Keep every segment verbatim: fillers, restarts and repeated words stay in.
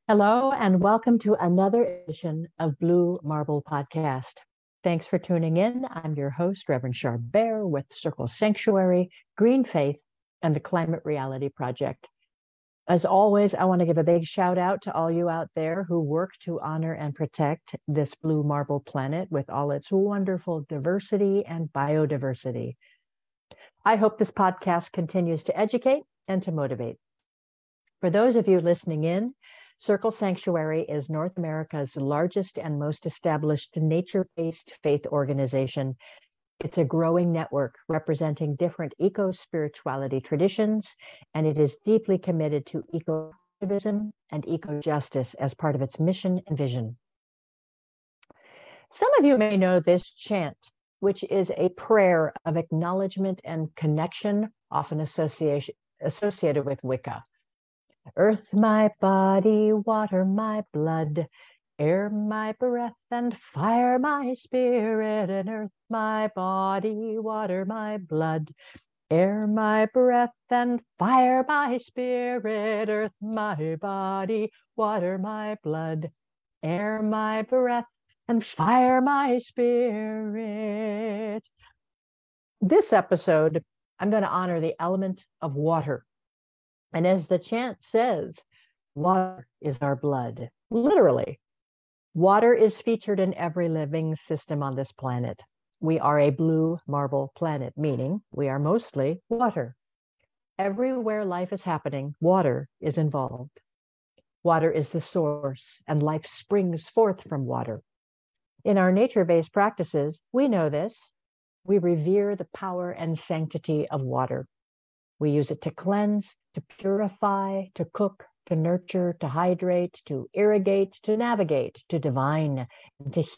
Hello, and welcome to another edition of Blue Marble Podcast. Thanks for tuning in. I'm your host, Reverend Charbert, with Circle Sanctuary, Green Faith, and the Climate Reality Project. As always, I want to give a big shout out to all you out there who work to honor and protect this blue marble planet with all its wonderful diversity and biodiversity. I hope this podcast continues to educate and to motivate. For those of you listening in, Circle Sanctuary is North America's largest and most established nature-based faith organization. It's a growing network representing different eco-spirituality traditions, and it is deeply committed to eco-activism and eco-justice as part of its mission and vision. Some of you may know this chant, which is a prayer of acknowledgement and connection, often association, associated with Wicca. Earth, my body, water, my blood, air, my breath, and fire, my spirit, and earth, my body, water, my blood, air, my breath, and fire, my spirit, earth, my body, water, my blood, air, my breath, and fire, my spirit. This episode, I'm going to honor the element of water. And as the chant says, water is our blood. Literally, water is featured in every living system on this planet. We are a blue marble planet, meaning we are mostly water. Everywhere life is happening, water is involved. Water is the source, and life springs forth from water. In our nature-based practices, we know this. We revere the power and sanctity of water. We use it to cleanse, to purify, to cook, to nurture, to hydrate, to irrigate, to navigate, to divine, and to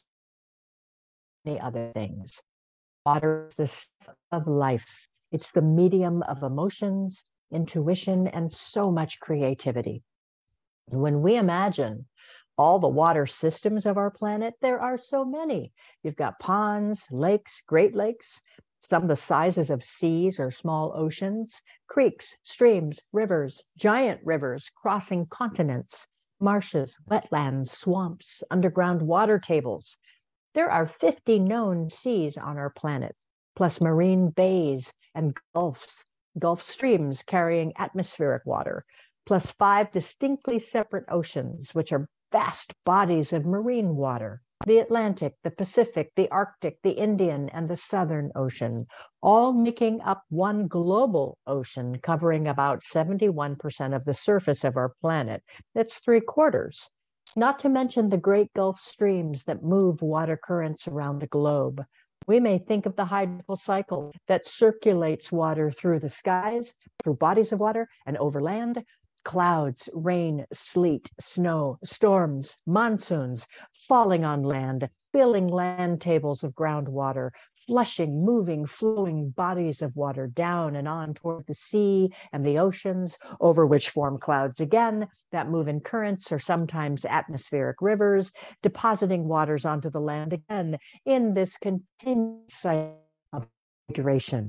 many other things. Water is the stuff of life. It's the medium of emotions, intuition, and so much creativity. And when we imagine all the water systems of our planet, there are so many. You've got ponds, lakes, Great Lakes, some the sizes of seas or small oceans, creeks, streams, rivers, giant rivers crossing continents, marshes, wetlands, swamps, underground water tables. There are fifty known seas on our planet, plus marine bays and gulfs, gulf streams carrying atmospheric water, plus five distinctly separate oceans, which are vast bodies of marine water. The Atlantic, the Pacific, the Arctic, the Indian, and the Southern Ocean, all making up one global ocean covering about seventy-one percent of the surface of our planet. That's three quarters. Not to mention the great Gulf streams that move water currents around the globe. We may think of the hydrological cycle that circulates water through the skies, through bodies of water, and over land. Clouds, rain, sleet, snow, storms, monsoons, falling on land, filling land tables of groundwater, flushing, moving, flowing bodies of water down and on toward the sea and the oceans, over which form clouds again that move in currents or sometimes atmospheric rivers, depositing waters onto the land again in this continuous cycle of hydration.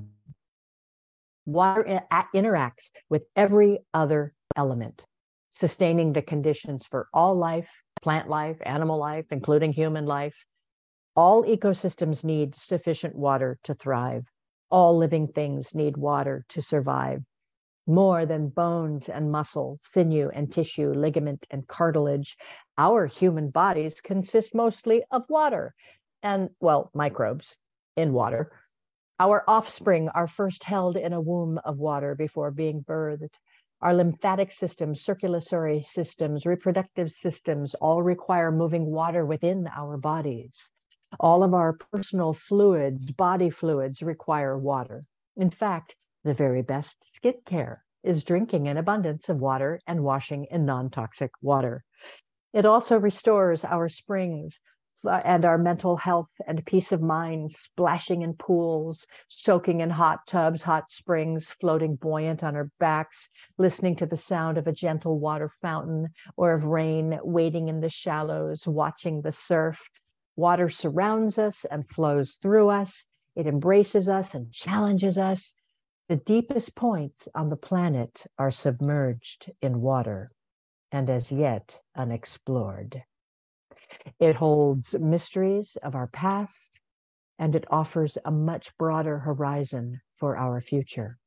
Water interacts with every other element, sustaining the conditions for all life, plant life, animal life, including human life. All ecosystems need sufficient water to thrive. All living things need water to survive. More than bones and muscle, sinew and tissue, ligament and cartilage, our human bodies consist mostly of water and, well, microbes in water. Our offspring are first held in a womb of water before being birthed. Our lymphatic systems, circulatory systems, reproductive systems all require moving water within our bodies. All of our personal fluids, body fluids, require water. In fact, the very best skincare is drinking an abundance of water and washing in non-toxic water. It also restores our springs and our mental health and peace of mind, splashing in pools, soaking in hot tubs, hot springs, floating buoyant on our backs, listening to the sound of a gentle water fountain or of rain, wading in the shallows, watching the surf. Water surrounds us and flows through us. It embraces us and challenges us. The deepest points on the planet are submerged in water. and as yet unexplored. It holds mysteries of our past, and it offers a much broader horizon for our future.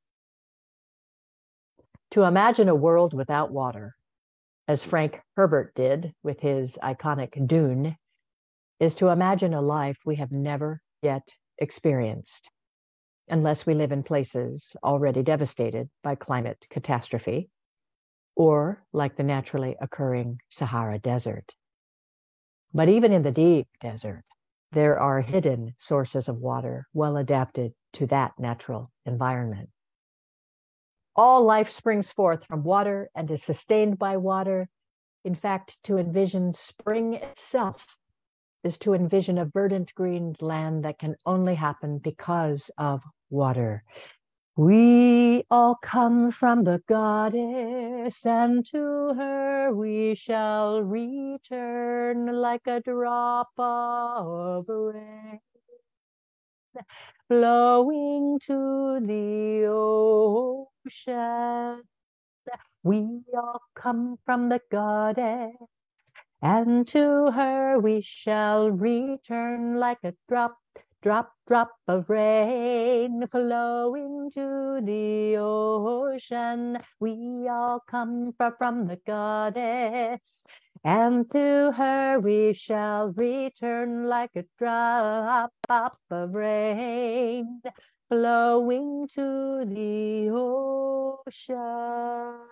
To imagine a world without water, as Frank Herbert did with his iconic Dune, is to imagine a life we have never yet experienced, unless we live in places already devastated by climate catastrophe, or like the naturally occurring Sahara Desert. But even in the deep desert, there are hidden sources of water well adapted to that natural environment. All life springs forth from water and is sustained by water. In fact, to envision spring itself is to envision a verdant green land that can only happen because of water. We all come from the goddess, and to her we shall return like a drop of rain, flowing to the ocean. We all come from the goddess, and to her we shall return like a drop, drop, drop of rain, flowing to the ocean. We all come from the goddess, and to her we shall return like a drop of rain, flowing to the ocean.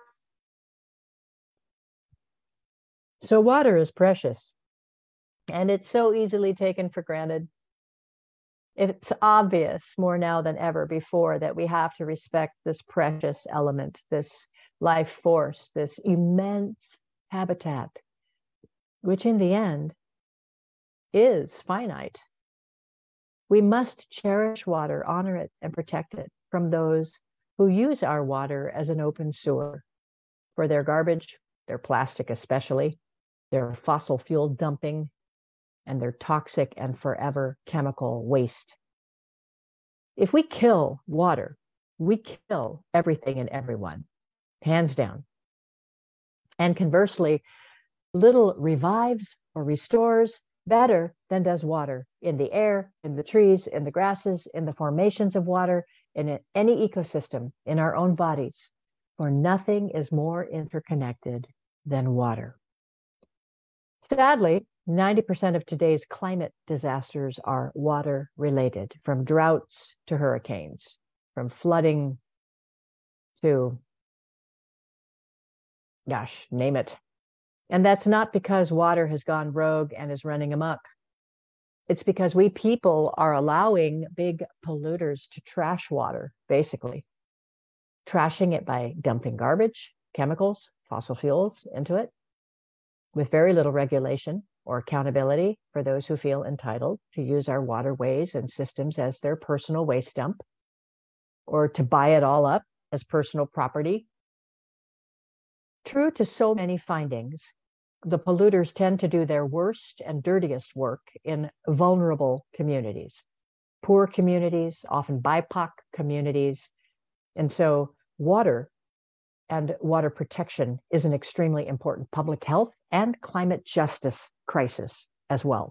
So water is precious, and it's so easily taken for granted. It's obvious more now than ever before that we have to respect this precious element, this life force, this immense habitat, which in the end is finite. We must cherish water, honor it, and protect it from those who use our water as an open sewer for their garbage, their plastic especially, their fossil fuel dumping, and their toxic and forever chemical waste. If we kill water, we kill everything and everyone, hands down. And conversely, little revives or restores better than does water in the air, in the trees, in the grasses, in the formations of water, in any ecosystem, in our own bodies, for nothing is more interconnected than water. Sadly, ninety percent of today's climate disasters are water related, from droughts to hurricanes, from flooding to, gosh, name it. And that's not because water has gone rogue and is running amok. It's because we people are allowing big polluters to trash water, basically, trashing it by dumping garbage, chemicals, fossil fuels into it, with very little regulation or accountability for those who feel entitled to use our waterways and systems as their personal waste dump, or to buy it all up as personal property. True to so many findings, the polluters tend to do their worst and dirtiest work in vulnerable communities, poor communities, often B I P O C communities. And so water and water protection is an extremely important public health and climate justice crisis as well.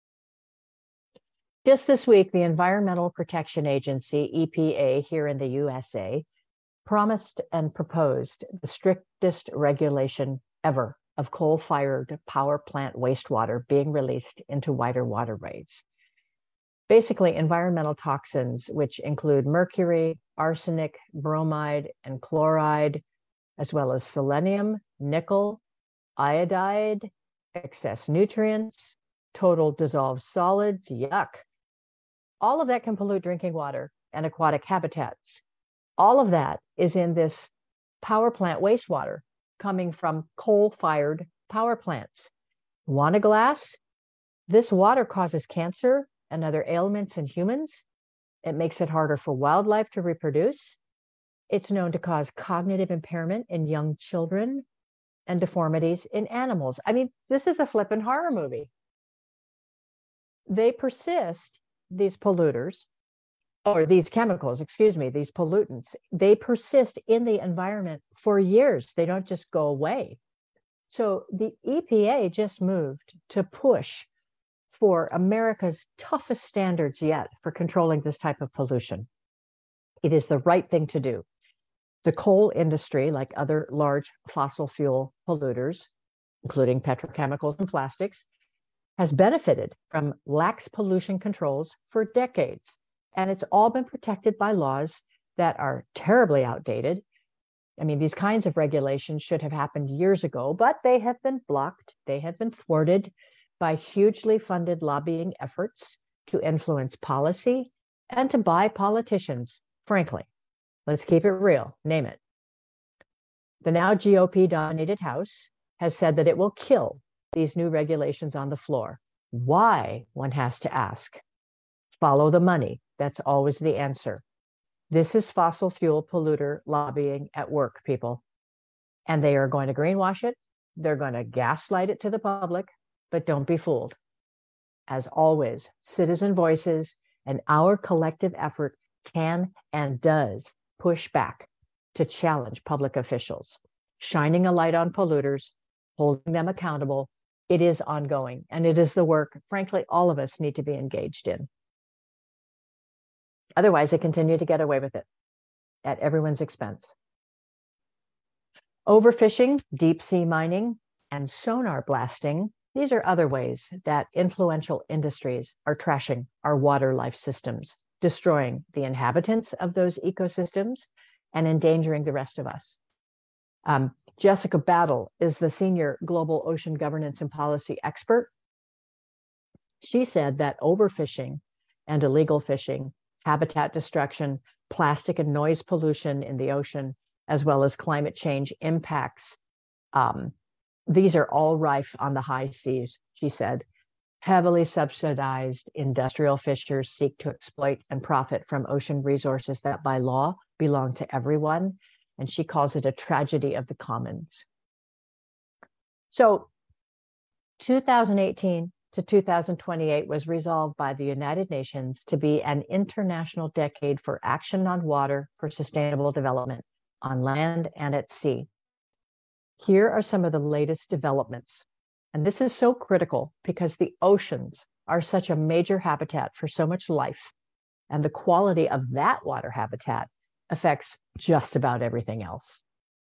Just this week, the Environmental Protection Agency, E P A, here in the U S A, promised and proposed the strictest regulation ever of coal-fired power plant wastewater being released into wider waterways. Basically, environmental toxins, which include mercury, arsenic, bromide, and chloride, as well as selenium, nickel, iodide, excess nutrients, total dissolved solids, yuck. All of that can pollute drinking water and aquatic habitats. All of that is in this power plant wastewater coming from coal-fired power plants. Want a glass? This water causes cancer and other ailments in humans. It makes it harder for wildlife to reproduce. It's known to cause cognitive impairment in young children and deformities in animals. I mean, this is a flippin' horror movie. They persist, these polluters, or these chemicals, excuse me, these pollutants, they persist in the environment for years. They don't just go away. So the E P A just moved to push for America's toughest standards yet for controlling this type of pollution. It is the right thing to do. The coal industry, like other large fossil fuel polluters, including petrochemicals and plastics, has benefited from lax pollution controls for decades. And it's all been protected by laws that are terribly outdated. I mean, these kinds of regulations should have happened years ago, but they have been blocked. They have been thwarted by hugely funded lobbying efforts to influence policy and to buy politicians, frankly. Let's keep it real, name it. The now G O P-dominated House has said that it will kill these new regulations on the floor. Why, one has to ask. Follow the money. That's always the answer. This is fossil fuel polluter lobbying at work, people. And they are going to greenwash it. They're going to gaslight it to the public, but don't be fooled. As always, citizen voices and our collective effort can and does push back to challenge public officials, shining a light on polluters, holding them accountable. It is ongoing, and it is the work, frankly, all of us need to be engaged in. Otherwise, they continue to get away with it at everyone's expense. Overfishing, deep sea mining, and sonar blasting, these are other ways that influential industries are trashing our water life systems, destroying the inhabitants of those ecosystems and endangering the rest of us. Um, Jessica Battle is the senior global ocean governance and policy expert. She said that overfishing and illegal fishing, habitat destruction, plastic and noise pollution in the ocean, as well as climate change impacts, um, these are all rife on the high seas, she said. Heavily subsidized industrial fishers seek to exploit and profit from ocean resources that by law belong to everyone. And she calls it a tragedy of the commons. So two thousand eighteen to two thousand twenty-eight was resolved by the United Nations to be an international decade for action on water for sustainable development on land and at sea. Here are some of the latest developments. And this is so critical because the oceans are such a major habitat for so much life. And the quality of that water habitat affects just about everything else.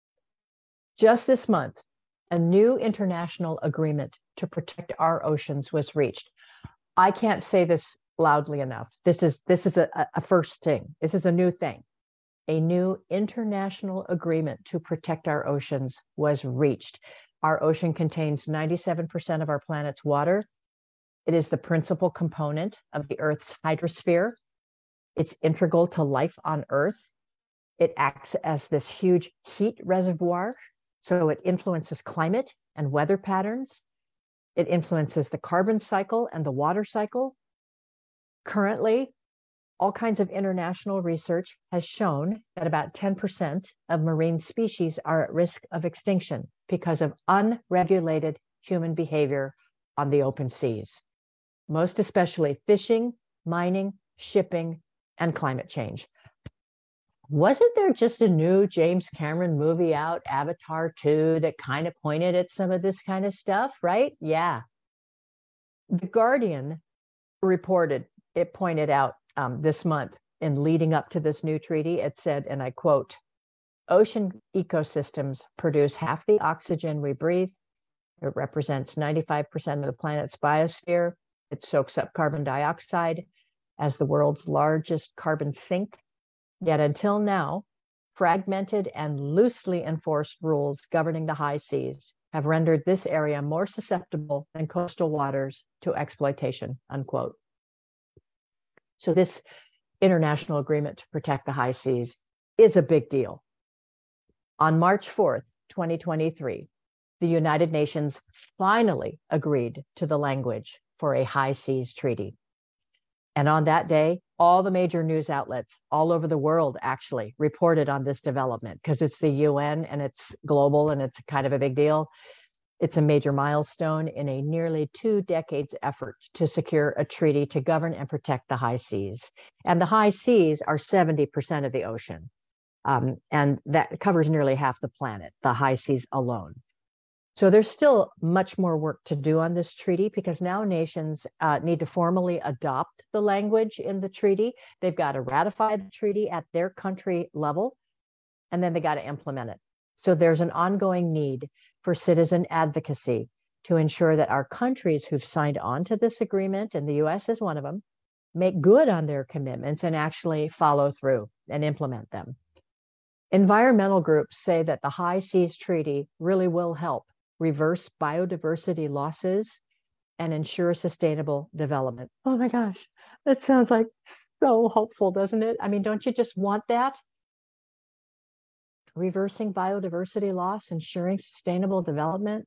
Just this month, a new international agreement to protect our oceans was reached. I can't say this loudly enough. This is, this is a, a first thing. This is a new thing. A new international agreement to protect our oceans was reached. Our ocean contains ninety-seven percent of our planet's water. It is the principal component of the Earth's hydrosphere. It's integral to life on Earth. It acts as this huge heat reservoir, so it influences climate and weather patterns. It influences the carbon cycle and the water cycle. Currently, all kinds of international research has shown that about ten percent of marine species are at risk of extinction because of unregulated human behavior on the open seas, most especially fishing, mining, shipping, and climate change. Wasn't there just a new James Cameron movie out, Avatar two, that kind of pointed at some of this kind of stuff, right? Yeah. The Guardian reported, it pointed out um, this month in leading up to this new treaty, it said, and I quote, ocean ecosystems produce half the oxygen we breathe. It represents ninety-five percent of the planet's biosphere. It soaks up carbon dioxide as the world's largest carbon sink. Yet until now, fragmented and loosely enforced rules governing the high seas have rendered this area more susceptible than coastal waters to exploitation, unquote. So this international agreement to protect the high seas is a big deal. On March fourth, twenty twenty-three, the United Nations finally agreed to the language for a high seas treaty. And on that day, all the major news outlets all over the world actually reported on this development because it's the U N and it's global and it's kind of a big deal. It's a major milestone in a nearly two decades effort to secure a treaty to govern and protect the high seas. And the high seas are seventy percent of the ocean. Um, and that covers nearly half the planet, the high seas alone. So there's still much more work to do on this treaty because now nations uh, need to formally adopt the language in the treaty. They've got to ratify the treaty at their country level, and then they got to implement it. So there's an ongoing need for citizen advocacy to ensure that our countries who've signed on to this agreement, and the U S is one of them, make good on their commitments and actually follow through and implement them. Environmental groups say that the High Seas Treaty really will help reverse biodiversity losses and ensure sustainable development. Oh my gosh, that sounds like so hopeful, doesn't it? I mean, don't you just want that? Reversing biodiversity loss, ensuring sustainable development.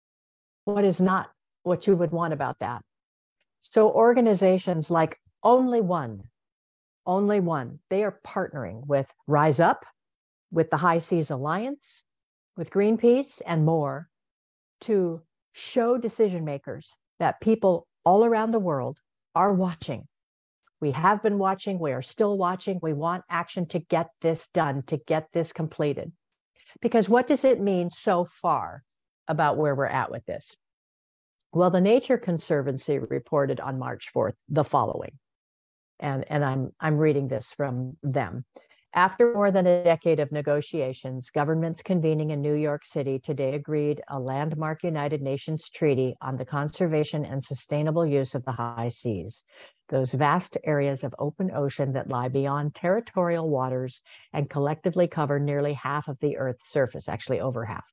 What is not what you would want about that? So organizations like Only One, Only One, they are partnering with Rise Up, with the High Seas Alliance, with Greenpeace, and more to show decision makers that people all around the world are watching. We have been watching, we are still watching. We want action to get this done, to get this completed. Because what does it mean so far about where we're at with this? Well, the Nature Conservancy reported on March fourth the following, and, and I'm, I'm reading this from them. After more than a decade of negotiations, governments convening in New York City today agreed a landmark United Nations treaty on the conservation and sustainable use of the high seas, those vast areas of open ocean that lie beyond territorial waters and collectively cover nearly half of the Earth's surface, actually over half.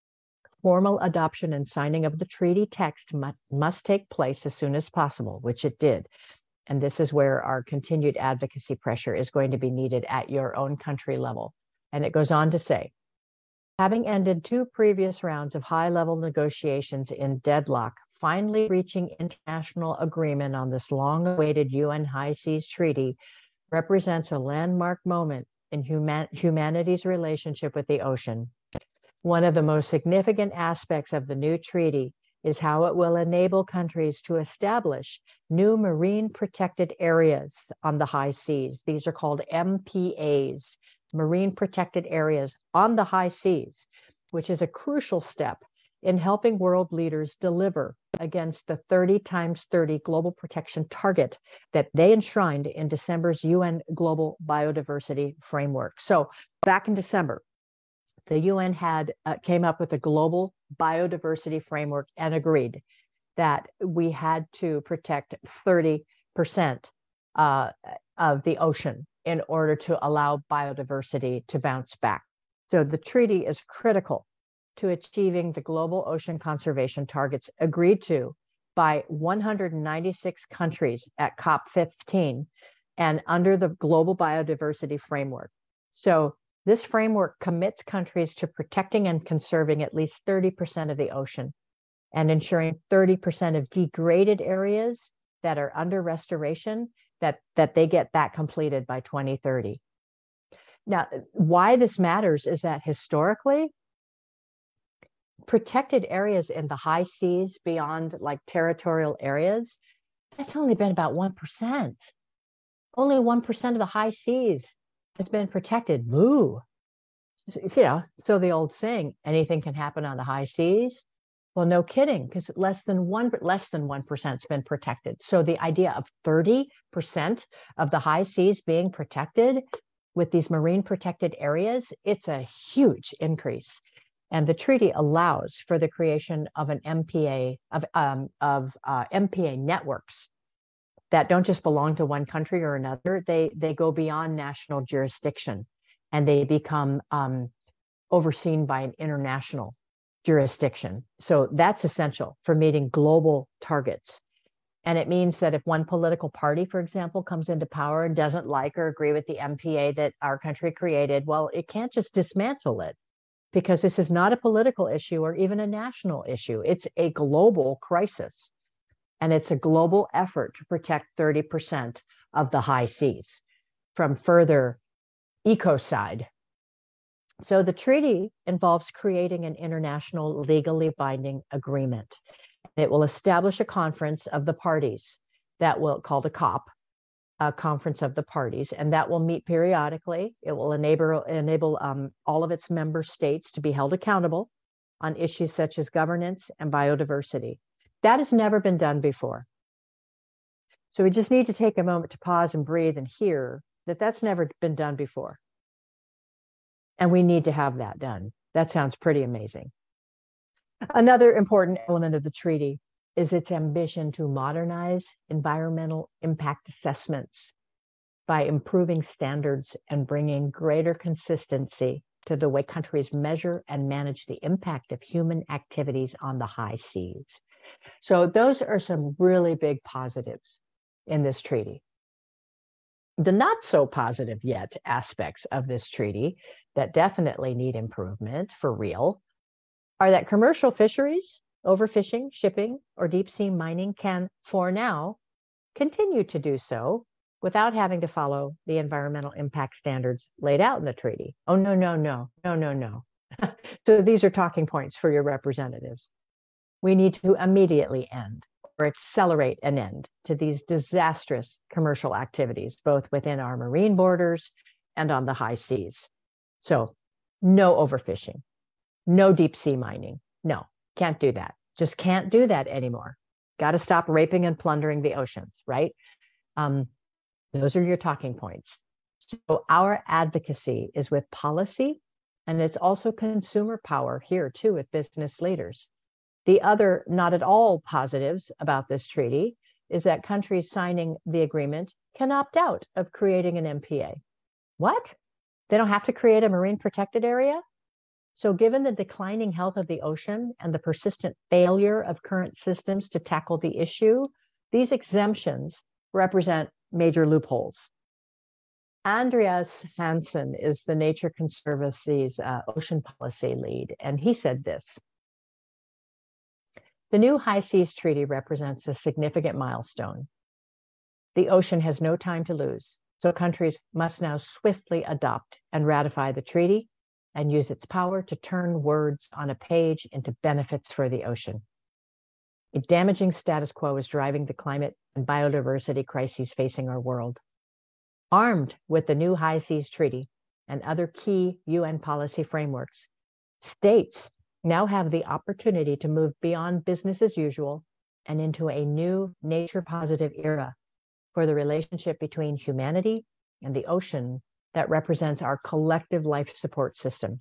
Formal adoption and signing of the treaty text must, must take place as soon as possible, which it did. And this is where our continued advocacy pressure is going to be needed at your own country level. And it goes on to say, having ended two previous rounds of high-level negotiations in deadlock, finally reaching international agreement on this long-awaited U N High Seas Treaty represents a landmark moment in human humanity's relationship with the ocean. One of the most significant aspects of the new treaty is how it will enable countries to establish new marine protected areas on the high seas. These are called M P As, marine protected areas on the high seas, which is a crucial step in helping world leaders deliver against the thirty times thirty global protection target that they enshrined in December's U N Global Biodiversity Framework. So back in December, the U N had uh, came up with a global biodiversity framework and agreed that we had to protect thirty percent uh, of the ocean in order to allow biodiversity to bounce back. So the treaty is critical to achieving the global ocean conservation targets agreed to by one hundred ninety-six countries at COP fifteen and under the global biodiversity framework. So this framework commits countries to protecting and conserving at least thirty percent of the ocean and ensuring thirty percent of degraded areas that are under restoration, that, that they get that completed by twenty thirty. Now, why this matters is that historically, protected areas in the high seas beyond like territorial areas, that's only been about one percent. Only one percent of the high seas has been protected. Moo. You know, so the old saying, anything can happen on the high seas. Well, no kidding, because less than one less than one percent has been protected. So the idea of thirty percent of the high seas being protected with these marine protected areas, it's a huge increase. And the treaty allows for the creation of an M P A of um, of uh, M P A networks that don't just belong to one country or another. They they go beyond national jurisdiction, and they become um, overseen by an international jurisdiction. So that's essential for meeting global targets. And it means that if one political party, for example, comes into power and doesn't like or agree with the M P A that our country created, well, it can't just dismantle it, because this is not a political issue or even a national issue. It's a global crisis. And it's a global effort to protect thirty percent of the high seas from further ecocide. So the treaty involves creating an international legally binding agreement. It will establish a conference of the parties that will, called a COP, a conference of the parties, and that will meet periodically. It will enable, enable um, all of its member states to be held accountable on issues such as governance and biodiversity. That has never been done before. So we just need to take a moment to pause and breathe and hear that that's never been done before. And we need to have that done. That sounds pretty amazing. Another important element of the treaty is its ambition to modernize environmental impact assessments by improving standards and bringing greater consistency to the way countries measure and manage the impact of human activities on the high seas. So those are some really big positives in this treaty. The not so positive yet aspects of this treaty that definitely need improvement for real are that commercial fisheries, overfishing, shipping, or deep sea mining can, for now, continue to do so without having to follow the environmental impact standards laid out in the treaty. Oh, no, no, no, no, no, no. So these are talking points for your representatives. We need to immediately end or accelerate an end to these disastrous commercial activities, both within our marine borders and on the high seas. So no overfishing, no deep sea mining. No, can't do that. Just can't do that anymore. Got to stop raping and plundering the oceans, right? Um, those are your talking points. So our advocacy is with policy, and it's also consumer power here too with business leaders. The other not at all positives about this treaty is that countries signing the agreement can opt out of creating an M P A. What? They don't have to create a marine protected area? So given the declining health of the ocean and the persistent failure of current systems to tackle the issue, these exemptions represent major loopholes. Andreas Hansen is the Nature Conservancy's uh, ocean policy lead, and he said this: the new High Seas Treaty represents a significant milestone. The ocean has no time to lose, so countries must now swiftly adopt and ratify the treaty and use its power to turn words on a page into benefits for the ocean. A damaging status quo is driving the climate and biodiversity crises facing our world. Armed with the new High Seas Treaty and other key U N policy frameworks, states now have the opportunity to move beyond business as usual and into a new nature-positive era for the relationship between humanity and the ocean that represents our collective life support system.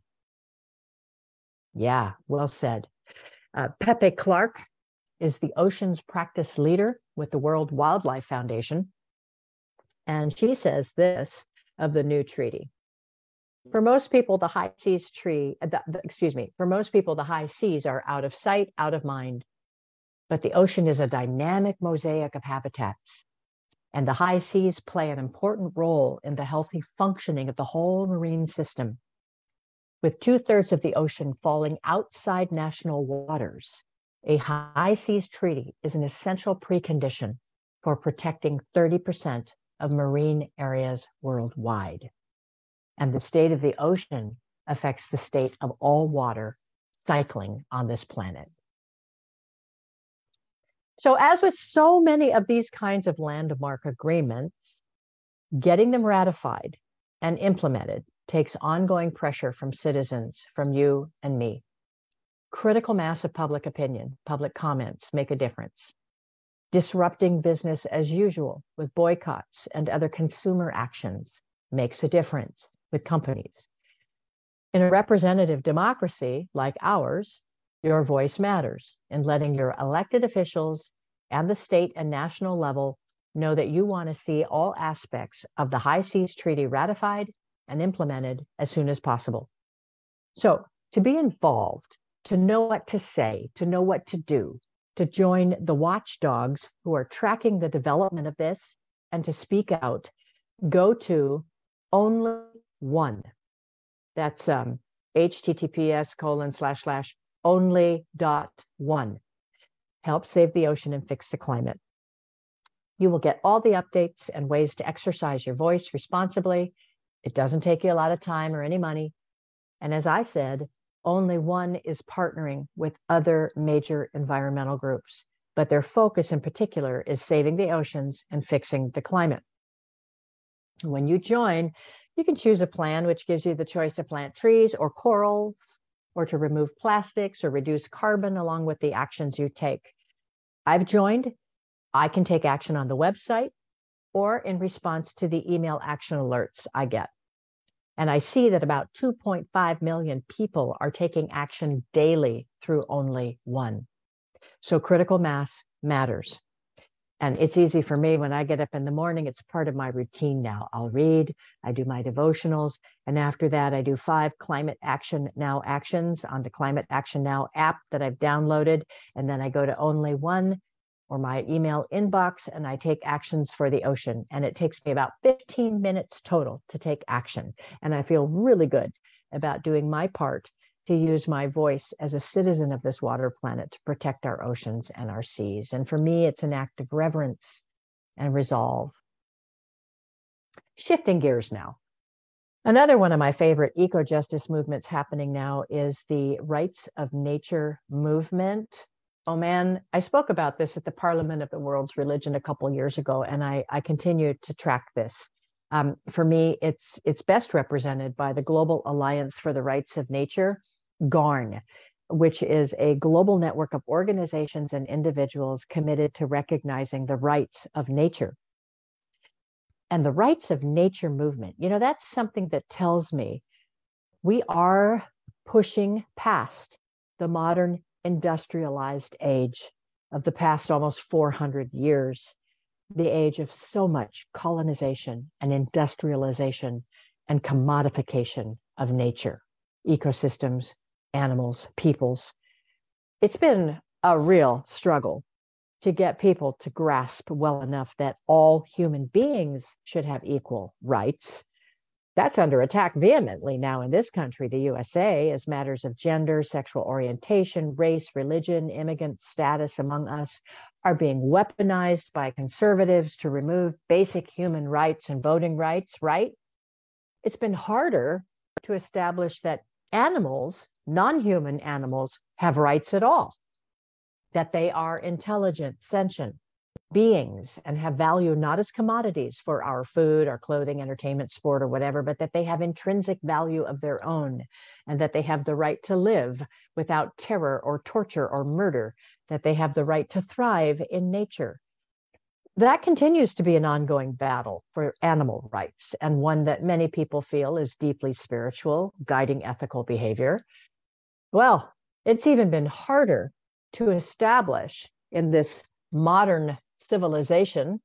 Yeah, well said. Uh, Pepe Clark is the oceans practice leader with the World Wildlife Foundation, and she says this of the new treaty. For most people, the high seas tree, the, the, excuse me, for most people, the high seas are out of sight, out of mind. But the ocean is a dynamic mosaic of habitats, and the high seas play an important role in the healthy functioning of the whole marine system. With two-thirds of the ocean falling outside national waters, a high seas treaty is an essential precondition for protecting thirty percent of marine areas worldwide. And the state of the ocean affects the state of all water cycling on this planet. So as with so many of these kinds of landmark agreements, getting them ratified and implemented takes ongoing pressure from citizens, from you and me. Critical mass of public opinion, public comments make a difference. Disrupting business as usual with boycotts and other consumer actions makes a difference with companies. In a representative democracy like ours, your voice matters in letting your elected officials and the state and national level know that you want to see all aspects of the High Seas Treaty ratified and implemented as soon as possible. So to be involved, to know what to say, to know what to do, to join the watchdogs who are tracking the development of this and to speak out, go to only one. That's um, https colon slash slash only dot one. Help save the ocean and fix the climate. You will get all the updates and ways to exercise your voice responsibly. It doesn't take you a lot of time or any money. And as I said, only one is partnering with other major environmental groups, but their focus in particular is saving the oceans and fixing the climate. When you join, you can choose a plan which gives you the choice to plant trees or corals, or to remove plastics or reduce carbon along with the actions you take. I've joined. I can take action on the website or in response to the email action alerts I get. And I see that about two point five million people are taking action daily through Only One. So critical mass matters. And it's easy for me when I get up in the morning, it's part of my routine now. I'll read, I do my devotionals, and after that, I do five Climate Action Now actions on the Climate Action Now app that I've downloaded. And then I go to Only One or my email inbox and I take actions for the ocean. And it takes me about fifteen minutes total to take action. And I feel really good about doing my part to use my voice as a citizen of this water planet to protect our oceans and our seas. And for me, it's an act of reverence and resolve. Shifting gears now. Another one of my favorite eco-justice movements happening now is the Rights of Nature movement. Oh man, I spoke about this at the Parliament of the World's Religion a couple years ago, and I, I continue to track this. Um, for me, it's, it's best represented by the Global Alliance for the Rights of Nature, GARN, which is a global network of organizations and individuals committed to recognizing the rights of nature. And the Rights of Nature movement, you know, that's something that tells me we are pushing past the modern industrialized age of the past almost four hundred years, the age of so much colonization and industrialization and commodification of nature, ecosystems, animals, peoples. It's been a real struggle to get people to grasp well enough that all human beings should have equal rights. That's under attack vehemently now in this country, the U S A, as matters of gender, sexual orientation, race, religion, immigrant status among us are being weaponized by conservatives to remove basic human rights and voting rights, right? It's been harder to establish that animals, non-human animals, have rights at all, that they are intelligent, sentient beings and have value not as commodities for our food, our clothing, entertainment, sport, or whatever, but that they have intrinsic value of their own, and that they have the right to live without terror or torture or murder, that they have the right to thrive in nature. That continues to be an ongoing battle for animal rights, and one that many people feel is deeply spiritual, guiding ethical behavior. Well, it's even been harder to establish in this modern civilization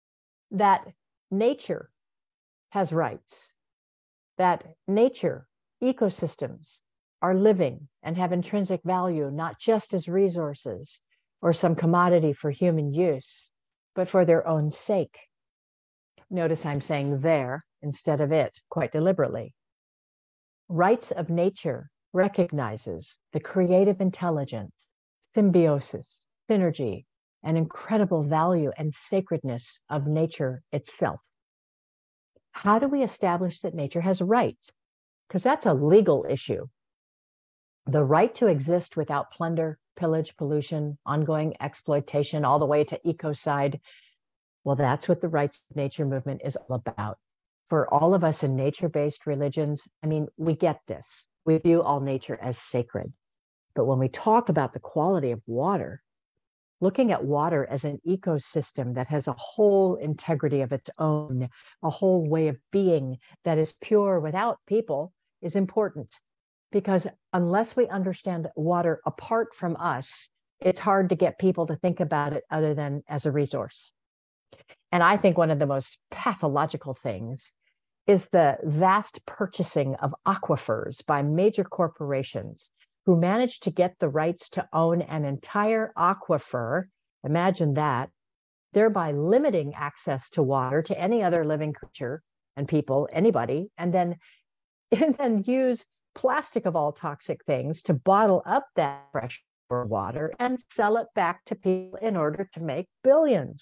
that nature has rights, that nature, ecosystems are living and have intrinsic value, not just as resources or some commodity for human use, but for their own sake. Notice I'm saying their instead of it, quite deliberately. Rights of Nature recognizes the creative intelligence, symbiosis, synergy, and incredible value and sacredness of nature itself. How do we establish that nature has rights? Because that's a legal issue. The right to exist without plunder, pillage, pollution, ongoing exploitation, all the way to ecocide. Well, that's what the Rights of Nature movement is all about. For all of us in nature-based religions, I mean, we get this. We view all nature as sacred. But when we talk about the quality of water, looking at water as an ecosystem that has a whole integrity of its own, a whole way of being that is pure without people is important. Because unless we understand water apart from us, it's hard to get people to think about it other than as a resource. And I think one of the most pathological things is the vast purchasing of aquifers by major corporations who managed to get the rights to own an entire aquifer, imagine that, thereby limiting access to water to any other living creature and people, anybody, and then, and then use plastic of all toxic things to bottle up that fresh water and sell it back to people in order to make billions.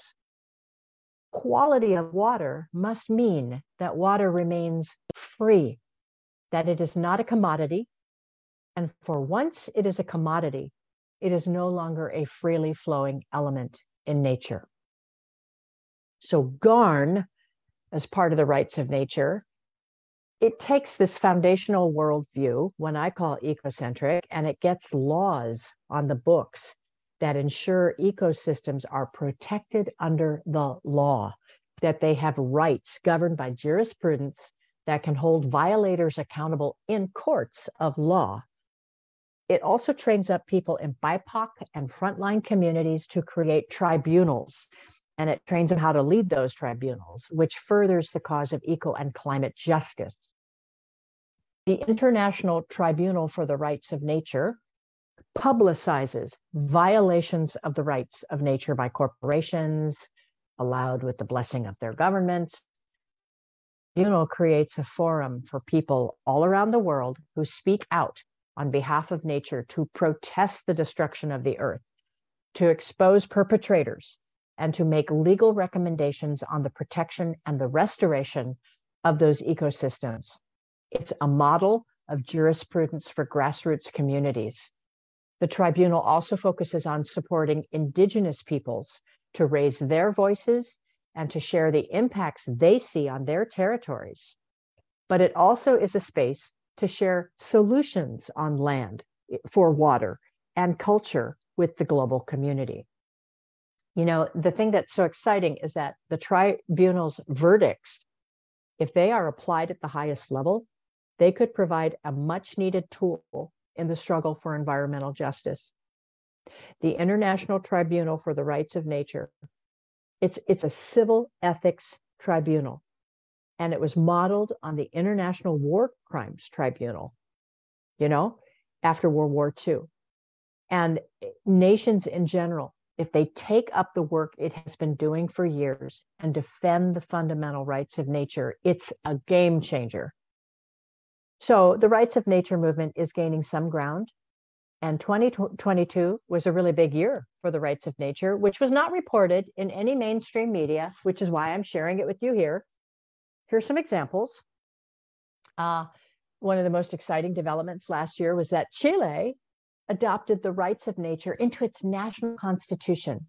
Quality of water must mean that water remains free, that it is not a commodity. And for once it is a commodity, it is no longer a freely flowing element in nature. So GARN, as part of the Rights of Nature, it takes this foundational worldview, one I call ecocentric, and it gets laws on the books that ensure ecosystems are protected under the law, that they have rights governed by jurisprudence that can hold violators accountable in courts of law. It also trains up people in B I P O C and frontline communities to create tribunals, and it trains them how to lead those tribunals, which furthers the cause of eco and climate justice. The International Tribunal for the Rights of Nature publicizes violations of the rights of nature by corporations, allowed with the blessing of their governments. The tribunal creates a forum for people all around the world who speak out on behalf of nature to protest the destruction of the earth, to expose perpetrators, and to make legal recommendations on the protection and the restoration of those ecosystems. It's a model of jurisprudence for grassroots communities. The tribunal also focuses on supporting indigenous peoples to raise their voices and to share the impacts they see on their territories. But it also is a space to share solutions on land for water and culture with the global community. You know, the thing that's so exciting is that the tribunal's verdicts, if they are applied at the highest level, they could provide a much needed tool in the struggle for environmental justice. The International Tribunal for the Rights of Nature, it's, it's a civil ethics tribunal, and it was modeled on the International War Crimes Tribunal, you know, after World War Two. And nations in general, if they take up the work it has been doing for years and defend the fundamental rights of nature, it's a game changer. So the rights of nature movement is gaining some ground, and twenty twenty-two was a really big year for the rights of nature, which was not reported in any mainstream media, which is why I'm sharing it with you here. Here's some examples. Uh, one of the most exciting developments last year was that Chile adopted the rights of nature into its national constitution.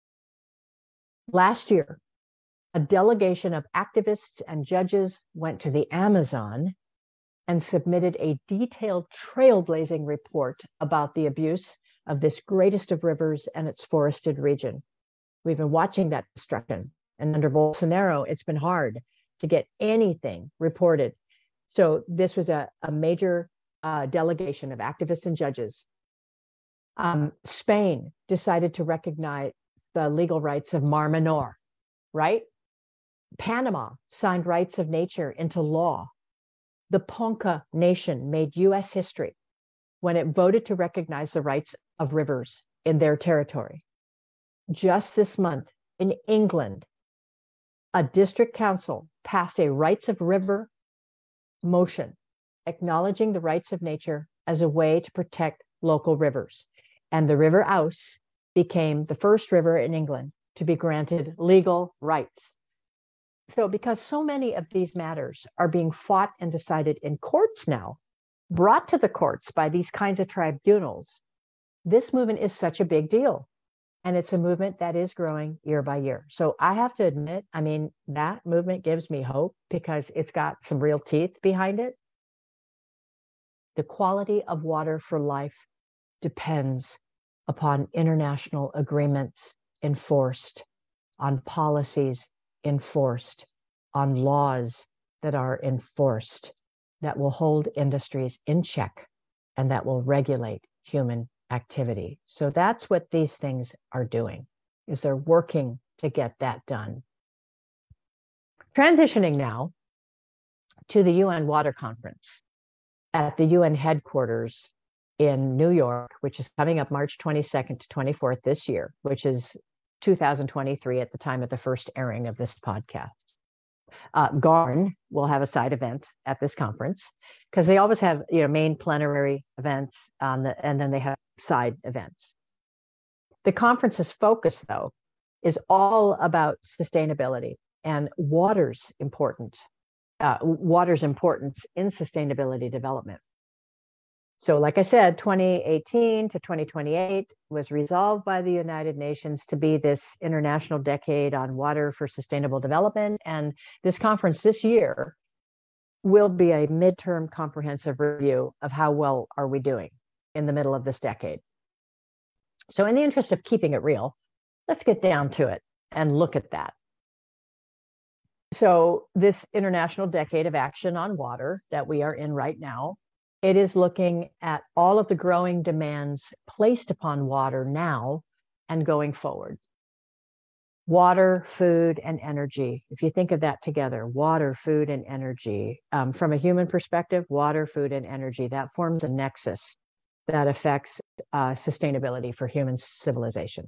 Last year, a delegation of activists and judges went to the Amazon and submitted a detailed trailblazing report about the abuse of this greatest of rivers and its forested region. We've been watching that destruction, and under Bolsonaro, it's been hard to get anything reported. So this was a, a major uh, delegation of activists and judges. Um, Spain decided to recognize the legal rights of Mar Menor, right? Panama signed rights of nature into law. The Ponca Nation made U S history when it voted to recognize the rights of rivers in their territory. Just this month in England, a district council passed a rights of river motion, acknowledging the rights of nature as a way to protect local rivers. And the River Ouse became the first river in England to be granted legal rights. So because so many of these matters are being fought and decided in courts now, brought to the courts by these kinds of tribunals, this movement is such a big deal. And it's a movement that is growing year by year. So I have to admit, I mean, that movement gives me hope because it's got some real teeth behind it. The quality of water for life depends upon international agreements enforced, on policies enforced, on laws that are enforced, that will hold industries in check and that will regulate human activity. So that's what these things are doing, is they're working to get that done. Transitioning now to the U N Water Conference at the U N headquarters in New York, which is coming up March twenty-second to twenty-fourth this year, which is two thousand twenty-three at the time of the first airing of this podcast. Uh, Garn will have a side event at this conference because they always have, you know, main plenary events on the, and then they have side events. The conference's focus, though, is all about sustainability and water's important, uh, water's importance in sustainability development. So like I said, twenty eighteen to twenty twenty-eight was resolved by the United Nations to be this international decade on water for sustainable development. And this conference this year will be a midterm comprehensive review of how well are we doing in the middle of this decade. So in the interest of keeping it real, let's get down to it and look at that. So this International Decade of Action on Water that we are in right now, it is looking at all of the growing demands placed upon water now and going forward. Water, food, and energy. If you think of that together, water, food, and energy. Um, from a human perspective, water, food, and energy, that forms a nexus that affects uh, sustainability for human civilization.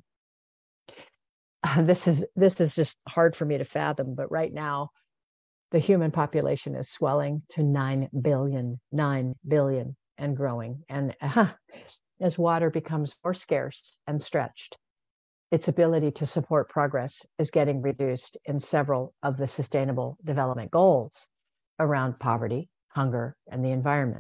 Uh, this is this is just hard for me to fathom, but right now, the human population is swelling to nine billion, nine billion, and growing. And uh, as water becomes more scarce and stretched, its ability to support progress is getting reduced in several of the Sustainable Development Goals around poverty, hunger, and the environment.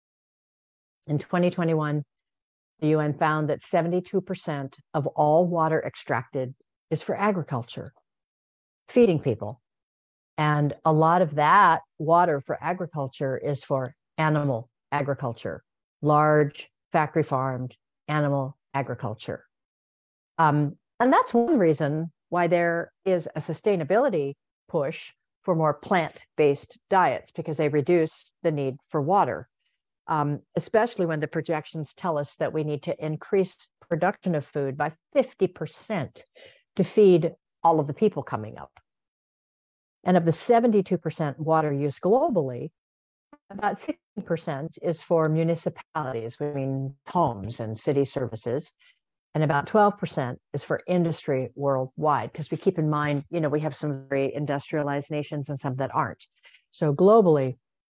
In twenty twenty-one, the U N found that seventy-two percent of all water extracted is for agriculture, feeding people. And a lot of that water for agriculture is for animal agriculture, large factory farmed animal agriculture. Um, and that's one reason why there is a sustainability push for more plant-based diets, because they reduce the need for water, um, especially when the projections tell us that we need to increase production of food by fifty percent to feed all of the people coming up. And of the seventy-two percent water use globally, about sixty percent is for municipalities, I mean homes and city services, and about twelve percent is for industry worldwide, because we keep in mind, you know, we have some very industrialized nations and some that aren't. So globally,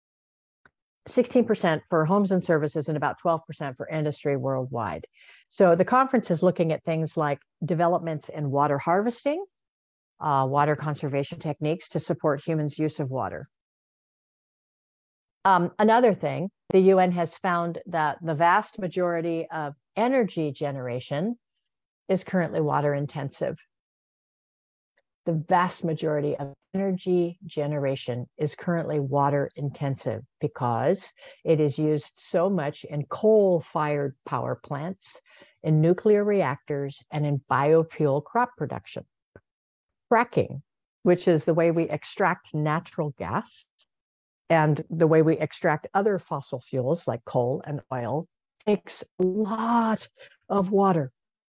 sixteen percent for homes and services and about twelve percent for industry worldwide. So the conference is looking at things like developments in water harvesting, uh, water conservation techniques to support humans' use of water. Um, another thing, the U N has found that the vast majority of energy generation is currently water intensive. The vast majority of energy generation is currently water intensive because it is used so much in coal-fired power plants, in nuclear reactors, and in biofuel crop production. Fracking, which is the way we extract natural gas and the way we extract other fossil fuels like coal and oil, takes a lot of water.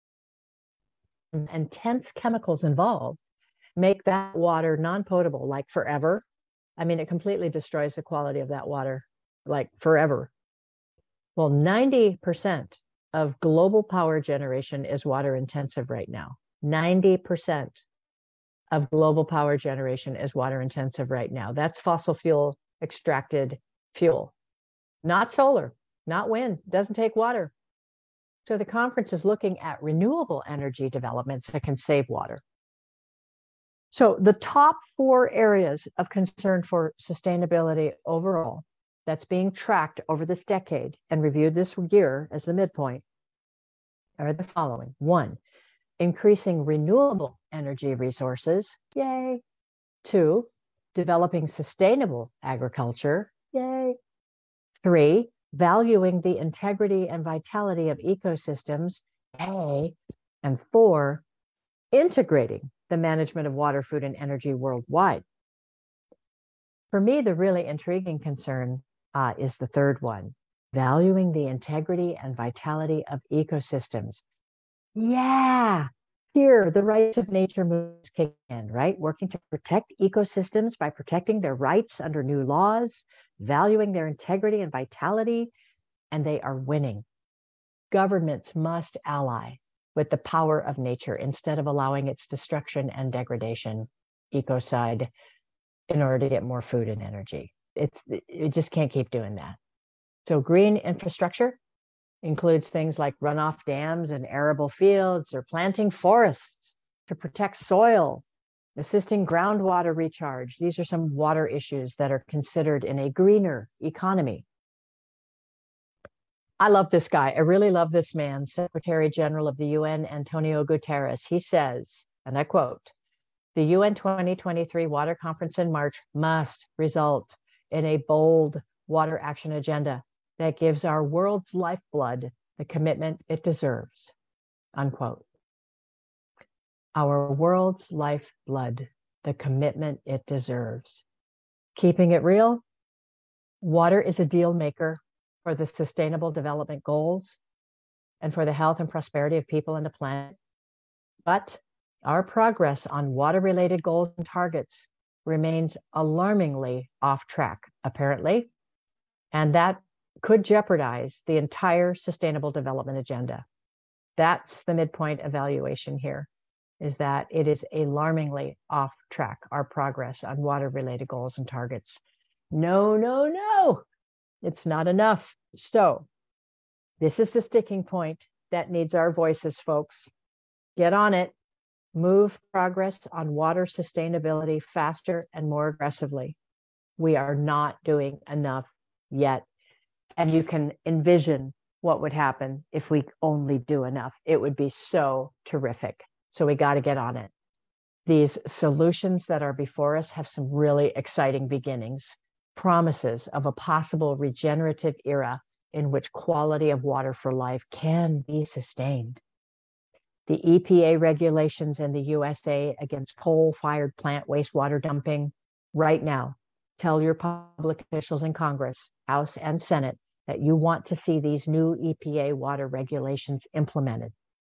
And intense chemicals involved make that water non-potable, like forever. I mean, it completely destroys the quality of that water, like forever. Well, ninety percent of global power generation is water intensive right now. ninety percent of global power generation is water intensive right now. That's fossil fuel extracted fuel, not solar, not wind, doesn't take water. So the conference is looking at renewable energy developments that can save water. So the top four areas of concern for sustainability overall that's being tracked over this decade and reviewed this year as the midpoint are the following. One, increasing renewable energy resources, yay. Two, developing sustainable agriculture, yay. Three, valuing the integrity and vitality of ecosystems, yay. And four, integrating the management of water, food, and energy worldwide. For me, the really intriguing concern uh, is the third one, valuing the integrity and vitality of ecosystems. Yeah, here the rights of nature moves kick in, right? Working to protect ecosystems by protecting their rights under new laws, valuing their integrity and vitality, and they are winning. Governments must ally with the power of nature instead of allowing its destruction and degradation, ecocide, in order to get more food and energy. It's, it just can't keep doing that. So green infrastructure includes things like runoff dams and arable fields, or planting forests to protect soil, assisting groundwater recharge. These are some water issues that are considered in a greener economy. I love this guy. I really love this man, Secretary General of the U N, Antonio Guterres. He says, and I quote, "The U N twenty twenty-three Water Conference in March must result in a bold water action agenda that gives our world's lifeblood the commitment it deserves, unquote. Our world's lifeblood, the commitment it deserves. Keeping it real, water is a deal maker for the Sustainable Development Goals and for the health and prosperity of people and the planet. But our progress on water-related goals and targets remains alarmingly off track, apparently, and that could jeopardize the entire Sustainable Development Agenda. That's the midpoint evaluation here, is that it is alarmingly off track, our progress on water-related goals and targets. No, no, no, it's not enough. So this is the sticking point that needs our voices, folks. Get on it. Move progress on water sustainability faster and more aggressively. We are not doing enough yet. And you can envision what would happen if we only do enough. It would be so terrific. So we got to get on it. These solutions that are before us have some really exciting beginnings, promises of a possible regenerative era in which quality of water for life can be sustained. The E P A regulations in the U S A against coal-fired plant wastewater dumping right now. Tell your public officials in Congress, House and Senate, that you want to see these new E P A water regulations implemented.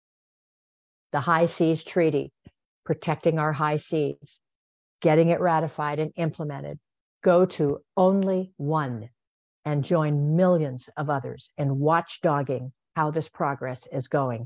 The High Seas Treaty, protecting our high seas, getting it ratified and implemented. Go to Only One and join millions of others in watchdogging how this progress is going.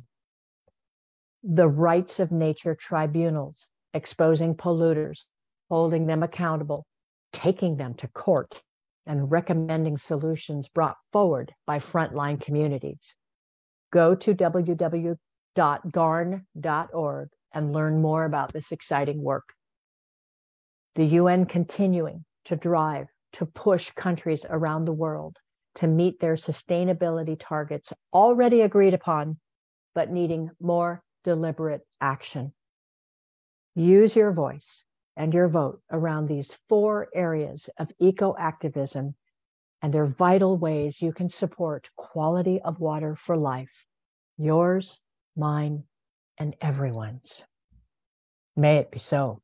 The rights of nature tribunals, exposing polluters, holding them accountable, taking them to court, and recommending solutions brought forward by frontline communities. Go to w w w dot garn dot org and learn more about this exciting work. The U N continuing to drive, to push countries around the world to meet their sustainability targets already agreed upon, but needing more deliberate action. Use your voice and your vote around these four areas of eco-activism, and they're vital ways you can support quality of water for life, yours, mine, and everyone's. May it be so.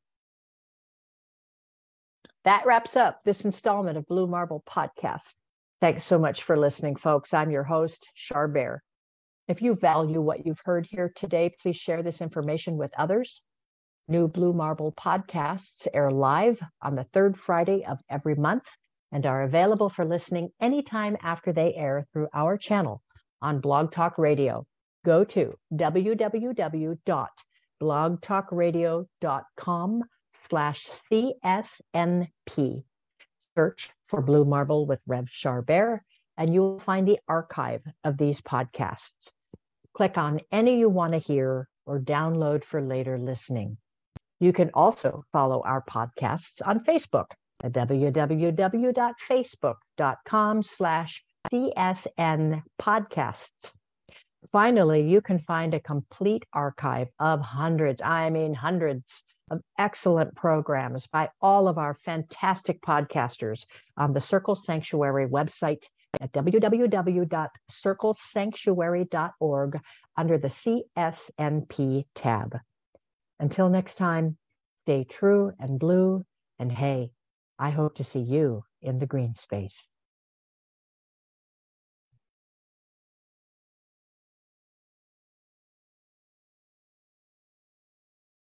That wraps up this installment of Blue Marble Podcast. Thanks so much for listening, folks. I'm your host, Char Bear. If you value what you've heard here today, please share this information with others. New Blue Marble podcasts air live on the third Friday of every month and are available for listening anytime after they air through our channel on Blog Talk Radio. Go to w w w dot blog talk radio dot com slash C S N P. Search for Blue Marble with Rev Char Bear, and you will find the archive of these podcasts. Click on any you want to hear or download for later listening. You can also follow our podcasts on Facebook at w w w dot facebook dot com slash C S N podcasts. Finally, you can find a complete archive of hundreds, I mean hundreds, of excellent programs by all of our fantastic podcasters on the Circle Sanctuary website at w w w dot circle sanctuary dot org under the C S N P tab. Until next time, stay true and blue, and hey, I hope to see you in the green space.